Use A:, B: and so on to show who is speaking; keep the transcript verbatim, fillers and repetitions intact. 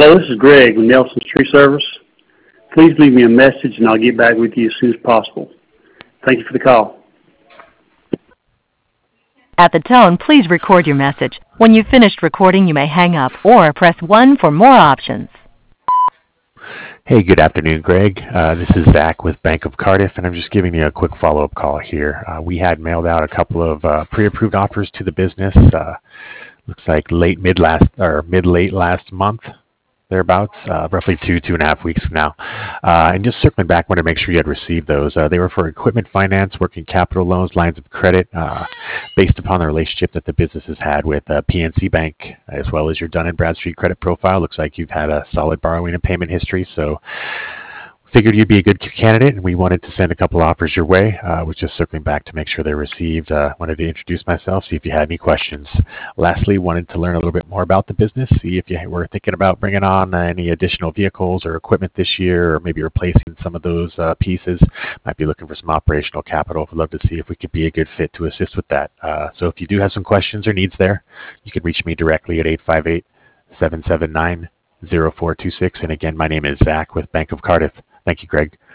A: Hello, this is Greg with Nelson's Tree Service. Please leave me a message and I'll get back with you as soon as possible. Thank you for the call.
B: At the tone, please record your message. When you've finished recording, you may hang up or press one for more options.
C: Hey, good afternoon, Greg. Uh, this is Zach with Bank of Cardiff, and I'm just giving you a quick follow-up call here. Uh, we had mailed out a couple of uh, pre-approved offers to the business. Uh, looks like late mid last or mid late last month, thereabouts, uh, roughly two two and a half weeks from now. Uh, and just circling back, wanted to make sure you had received those. Uh, they were for equipment finance, working capital loans, lines of credit, uh, based upon the relationship that the business has had with uh, P N C Bank, as well as your Dun and Bradstreet credit profile. Looks like you've had a solid borrowing and payment history, so figured you'd be a good candidate, and we wanted to send a couple offers your way. Uh, was just circling back to make sure they received. Uh, wanted to introduce myself, see if you had any questions. Lastly, wanted to learn a little bit more about the business, see if you were thinking about bringing on any additional vehicles or equipment this year, or maybe replacing some of those uh, pieces. Might be looking for some operational capital. Would love to see if we could be a good fit to assist with that. Uh, so if you do have some questions or needs there, you can reach me directly at eight five eight, seven seven nine, zero four two six. And again, my name is Zach with Bank of Cardiff. Thank you, Greg.